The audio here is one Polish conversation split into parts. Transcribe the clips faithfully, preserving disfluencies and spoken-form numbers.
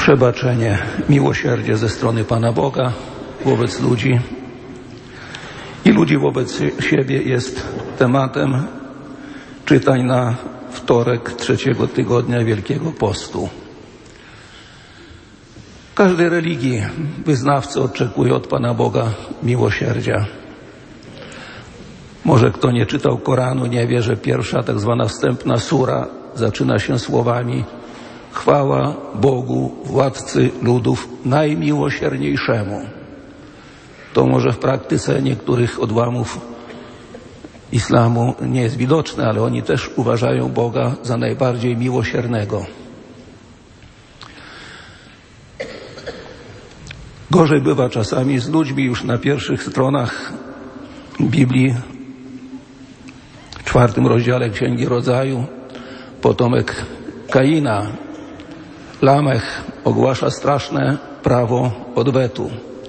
Przebaczenie, miłosierdzie ze strony Pana Boga wobec ludzi i ludzi wobec siebie jest tematem czytań na wtorek trzeciego tygodnia Wielkiego Postu. W każdej religii wyznawcy oczekują od Pana Boga miłosierdzia. Może kto nie czytał Koranu, nie wie, że pierwsza tak zwana wstępna sura zaczyna się słowami: chwała Bogu, władcy ludów, najmiłosierniejszemu. To może w praktyce niektórych odłamów islamu nie jest widoczne, ale oni też uważają Boga za najbardziej miłosiernego. Gorzej bywa czasami z ludźmi. Już na pierwszych stronach Biblii, w czwartym rozdziale Księgi Rodzaju, potomek Kaina, Lamech, ogłasza straszne prawo odwetu.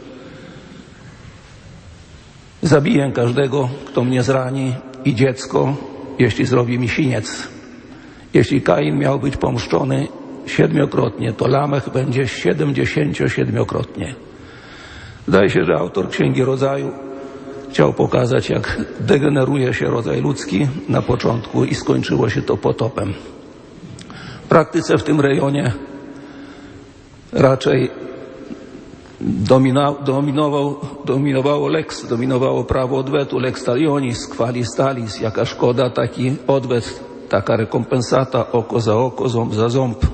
Zabiję każdego, kto mnie zrani, i dziecko, jeśli zrobi mi siniec. Jeśli Kain miał być pomszczony siedmiokrotnie, to Lamech będzie siedemdziesięciosiedmiokrotnie. Zdaje się, że autor Księgi Rodzaju chciał pokazać, jak degeneruje się rodzaj ludzki na początku i skończyło się to potopem. W praktyce w tym rejonie raczej domina, dominował, dominowało lex, dominowało prawo odwetu, lex talionis, qualis talis, jaka szkoda, taki odwet, taka rekompensata, oko za oko, ząb za ząb.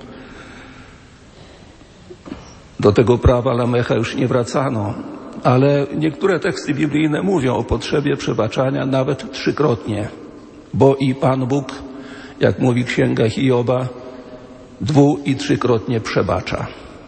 Do tego prawa Lamecha już nie wracano, ale niektóre teksty biblijne mówią o potrzebie przebaczania nawet trzykrotnie, bo i Pan Bóg, jak mówi Księga Hioba, dwu- i trzykrotnie przebacza.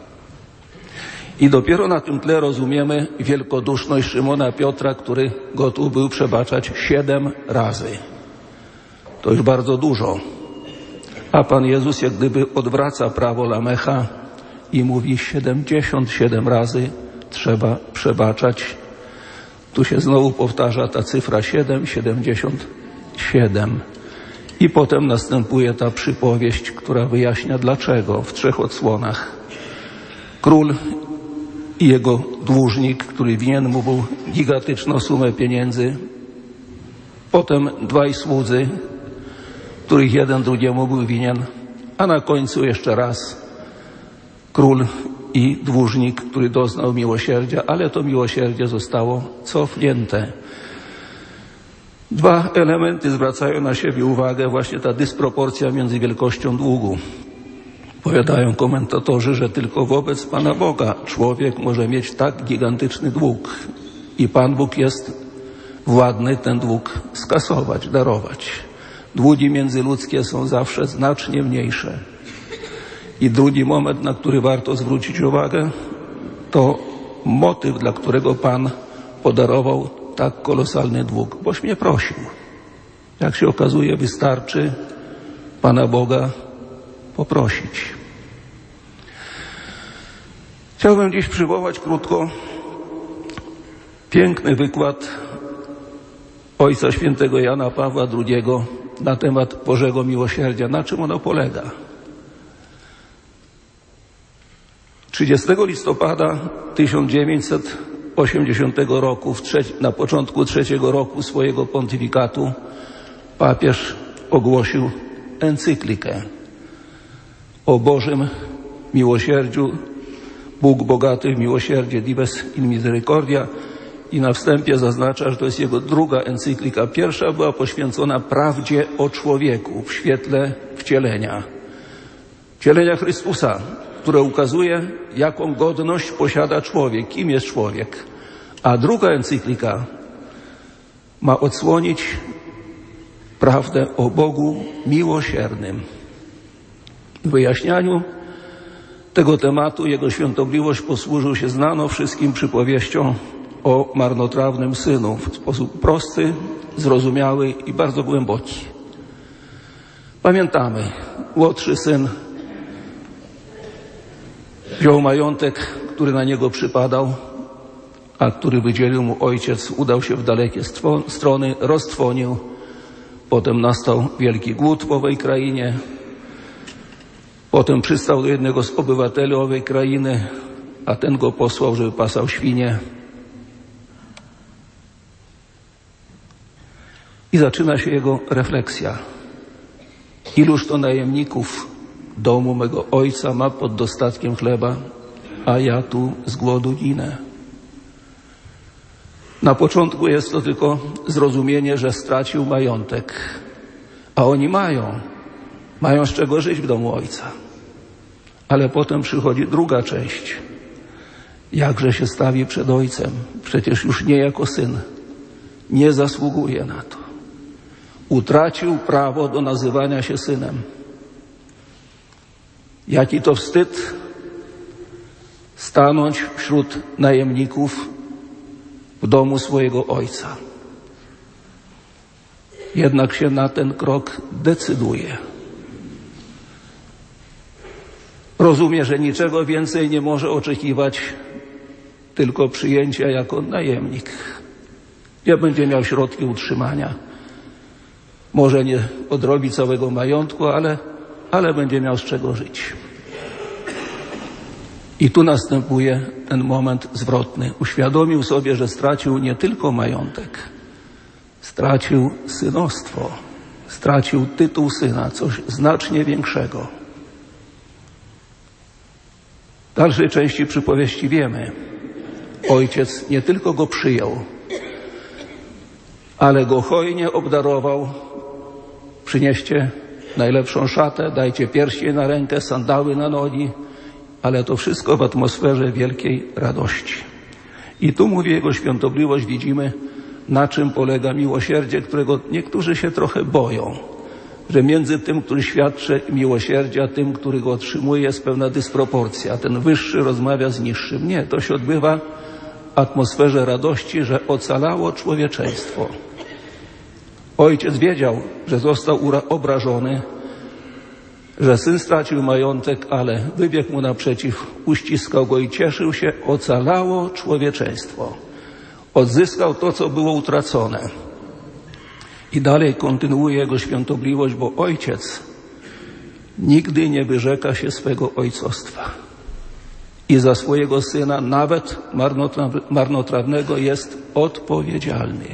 I dopiero na tym tle rozumiemy wielkoduszność Szymona Piotra, który gotów był przebaczać siedem razy. To już bardzo dużo. A Pan Jezus jak gdyby odwraca prawo Lamecha i mówi siedemdziesiąt siedem razy trzeba przebaczać. Tu się znowu powtarza ta cyfra siedem, siedemdziesiąt siedem. I potem następuje ta przypowieść, która wyjaśnia dlaczego w trzech odsłonach. Król i jego dłużnik, który winien mu był gigantyczną sumę pieniędzy. Potem dwaj słudzy, których jeden drugiemu był winien. A na końcu jeszcze raz król i dłużnik, który doznał miłosierdzia, ale to miłosierdzie zostało cofnięte. Dwa elementy zwracają na siebie uwagę, właśnie ta dysproporcja między wielkością długu. Powiadają komentatorzy, że tylko wobec Pana Boga człowiek może mieć tak gigantyczny dług i Pan Bóg jest władny ten dług skasować, darować. Długi międzyludzkie są zawsze znacznie mniejsze. I drugi moment, na który warto zwrócić uwagę, to motyw, dla którego Pan podarował tak kolosalny dług, boś mnie prosił. Jak się okazuje, wystarczy Pana Boga poprosić. Chciałbym dziś przywołać krótko piękny wykład Ojca Świętego Jana Pawła drugiego na temat Bożego Miłosierdzia. Na czym ono polega? trzydziestego listopada tysiąc dziewięćset osiemdziesiątego roku, w trzeci, na początku trzeciego roku swojego pontyfikatu, papież ogłosił encyklikę o Bożym miłosierdziu. Bóg bogaty w miłosierdzie, Dives in Misericordia, i na wstępie zaznacza, że to jest jego druga encyklika. Pierwsza była poświęcona prawdzie o człowieku w świetle wcielenia. Wcielenia Chrystusa, które ukazuje, jaką godność posiada człowiek, kim jest człowiek. A druga encyklika ma odsłonić prawdę o Bogu miłosiernym. W wyjaśnianiu tego tematu jego świątobliwość posłużył się znaną wszystkim przypowieścią o marnotrawnym synu w sposób prosty, zrozumiały i bardzo głęboki. Pamiętamy, młodszy syn wziął majątek, który na niego przypadał, a który wydzielił mu ojciec, udał się w dalekie strony, roztrwonił. Potem nastał wielki głód w owej krainie. Potem przystał do jednego z obywateli owej krainy, a ten go posłał, żeby pasał świnie. I zaczyna się jego refleksja. Iluż to najemników domu mego ojca ma pod dostatkiem chleba, a ja tu z głodu ginę. Na początku jest to tylko zrozumienie, że stracił majątek, a oni mają, mają z czego żyć w domu ojca. Ale potem przychodzi druga część. Jakże się stawi przed ojcem? Przecież już nie jako syn. Nie zasługuje na to. Utracił prawo do nazywania się synem. Jaki to wstyd stanąć wśród najemników w domu swojego ojca. Jednak się na ten krok decyduje. Rozumie, że niczego więcej nie może oczekiwać, tylko przyjęcia jako najemnik. Nie będzie miał środki utrzymania. Może nie odrobi całego majątku, ale, ale będzie miał z czego żyć. I tu następuje ten moment zwrotny. Uświadomił sobie, że stracił nie tylko majątek, stracił synostwo, stracił tytuł syna, coś znacznie większego. W dalszej części przypowieści wiemy, ojciec nie tylko go przyjął, ale go hojnie obdarował. Przynieście najlepszą szatę, dajcie pierścień na rękę, sandały na nogi, ale to wszystko w atmosferze wielkiej radości. I tu mówi jego świątobliwość, widzimy, na czym polega miłosierdzie, którego niektórzy się trochę boją, że między tym, który świadczy miłosierdzie, a tym, który go otrzymuje, jest pewna dysproporcja. Ten wyższy rozmawia z niższym. Nie, to się odbywa w atmosferze radości, że ocalało człowieczeństwo. Ojciec wiedział, że został obrażony, że syn stracił majątek, ale wybiegł mu naprzeciw, uściskał go i cieszył się, ocalało człowieczeństwo. Odzyskał to, co było utracone. I dalej kontynuuje jego świątobliwość, bo ojciec nigdy nie wyrzeka się swego ojcostwa. I za swojego syna, nawet marnotrawnego, jest odpowiedzialny.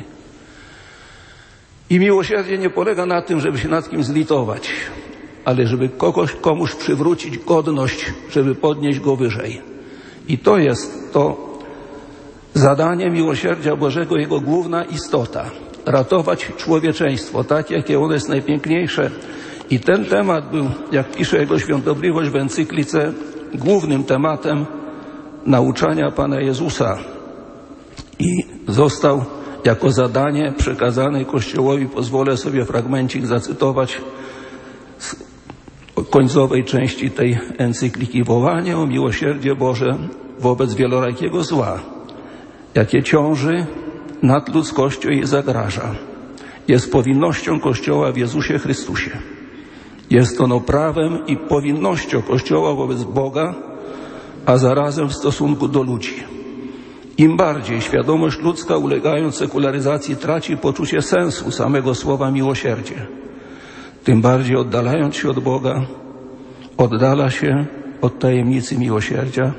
I miłosierdzie nie polega na tym, żeby się nad kimś zlitować, ale żeby kogoś, komuś przywrócić godność, żeby podnieść go wyżej. I to jest to zadanie miłosierdzia Bożego, jego główna istota. Ratować człowieczeństwo, tak jakie ono jest najpiękniejsze. I ten temat był, jak pisze jego świątobliwość w encyklice, głównym tematem nauczania Pana Jezusa. I został jako zadanie przekazane Kościołowi, pozwolę sobie fragmencik zacytować z końcowej części tej encykliki. Wołanie o miłosierdzie Boże wobec wielorakiego zła, jakie ciąży nad ludzkością i zagraża, jest powinnością Kościoła w Jezusie Chrystusie. Jest ono prawem i powinnością Kościoła wobec Boga, a zarazem w stosunku do ludzi. Im bardziej świadomość ludzka, ulegając sekularyzacji, traci poczucie sensu samego słowa miłosierdzie, tym bardziej oddalając się od Boga, oddala się od tajemnicy miłosierdzia,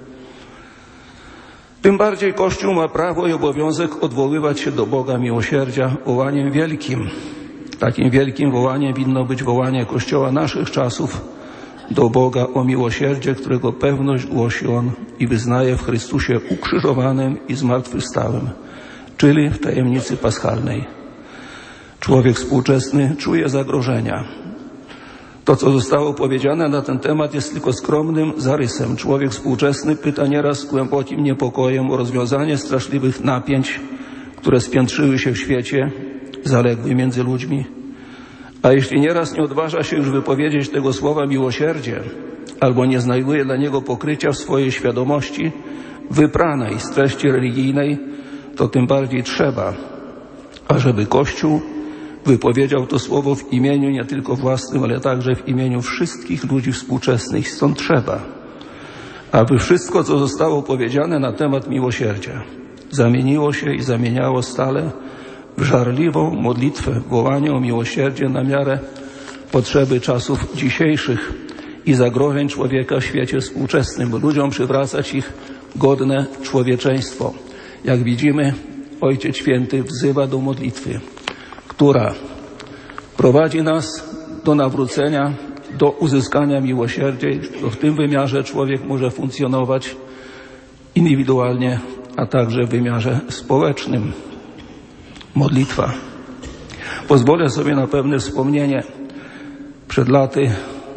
tym bardziej Kościół ma prawo i obowiązek odwoływać się do Boga miłosierdzia wołaniem wielkim. Takim wielkim wołaniem winno być wołanie Kościoła naszych czasów do Boga o miłosierdzie, którego pewność głosi On i wyznaje w Chrystusie ukrzyżowanym i zmartwychwstałym, czyli w tajemnicy paschalnej. Człowiek współczesny czuje zagrożenia. To, co zostało powiedziane na ten temat, jest tylko skromnym zarysem. Człowiek współczesny pyta nieraz z głębokim niepokojem o rozwiązanie straszliwych napięć, które spiętrzyły się w świecie, zaległy między ludźmi. A jeśli nieraz nie odważa się już wypowiedzieć tego słowa miłosierdzie, albo nie znajduje dla niego pokrycia w swojej świadomości wypranej z treści religijnej, to tym bardziej trzeba, ażeby Kościół wypowiedział to słowo w imieniu nie tylko własnym, ale także w imieniu wszystkich ludzi współczesnych. Stąd trzeba, aby wszystko, co zostało powiedziane na temat miłosierdzia, zamieniło się i zamieniało stale w żarliwą modlitwę, wołanie o miłosierdzie na miarę potrzeby czasów dzisiejszych i zagrożeń człowieka w świecie współczesnym, ludziom przywracać ich godne człowieczeństwo. Jak widzimy, Ojciec Święty wzywa do modlitwy, która prowadzi nas do nawrócenia, do uzyskania miłosierdzia. To w tym wymiarze człowiek może funkcjonować indywidualnie, a także w wymiarze społecznym. Modlitwa. Pozwolę sobie na pewne wspomnienie. Przed laty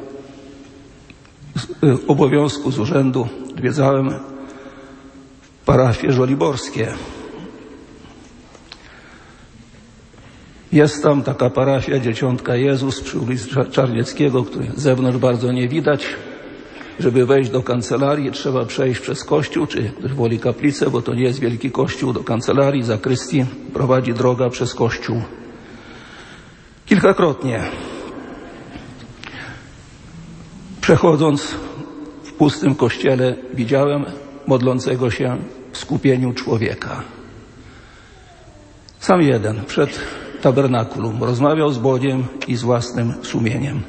z obowiązku z urzędu odwiedzałem parafię żoliborskie. Jest tam taka parafia Dzieciątka Jezus przy ulicy Czarnieckiego, której z zewnątrz bardzo nie widać. Żeby wejść do kancelarii, trzeba przejść przez kościół, czy ktoś woli kaplicę, bo to nie jest wielki kościół. Do kancelarii, zakrystii prowadzi droga przez kościół. Kilkakrotnie przechodząc w pustym kościele widziałem modlącego się w skupieniu człowieka. Sam jeden przed tabernakulum rozmawiał z Bogiem i z własnym sumieniem.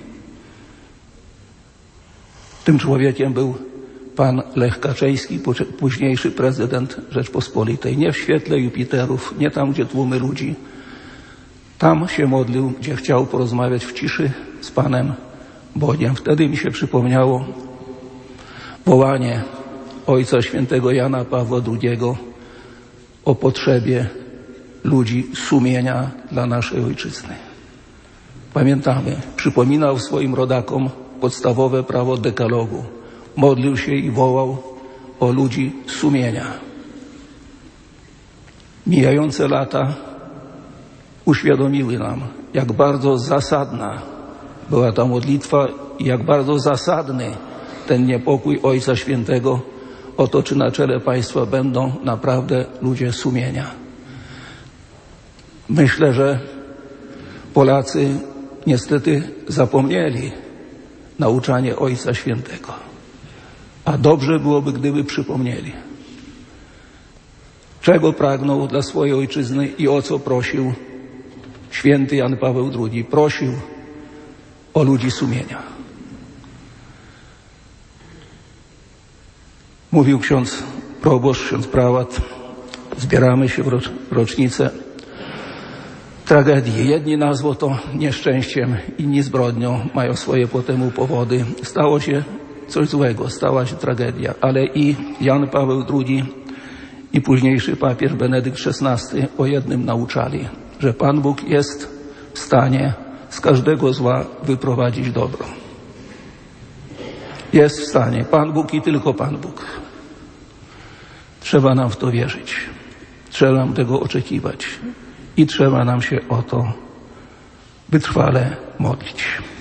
Tym człowiekiem był pan Lech Kaczyński, późniejszy prezydent Rzeczpospolitej. Nie w świetle Jupiterów, nie tam, gdzie tłumy ludzi. Tam się modlił, gdzie chciał porozmawiać w ciszy z Panem Bogiem. Wtedy mi się przypomniało wołanie Ojca Świętego Jana Pawła drugiego o potrzebie ludzi sumienia dla naszej ojczyzny. Pamiętamy, przypominał swoim rodakom podstawowe prawo dekalogu. Modlił się i wołał o ludzi sumienia. Mijające lata uświadomiły nam, jak bardzo zasadna była ta modlitwa i jak bardzo zasadny ten niepokój Ojca Świętego o to, czy na czele państwa będą naprawdę ludzie sumienia. Myślę, że Polacy niestety zapomnieli nauczanie Ojca Świętego. A dobrze byłoby, gdyby przypomnieli, czego pragnął dla swojej ojczyzny i o co prosił święty Jan Paweł drugi. Prosił o ludzi sumienia. Mówił ksiądz proboszcz, ksiądz prałat, zbieramy się w rocz, rocznicę tragedii. Jedni nazwą to nieszczęściem, inni zbrodnią, mają swoje po temu powody. Stało się coś złego, stała się tragedia, ale i Jan Paweł drugi i późniejszy papież Benedykt szesnasty o jednym nauczali, że Pan Bóg jest w stanie z każdego zła wyprowadzić dobro. Jest w stanie. Pan Bóg i tylko Pan Bóg. Trzeba nam w to wierzyć. Trzeba nam tego oczekiwać. I trzeba nam się o to wytrwale modlić.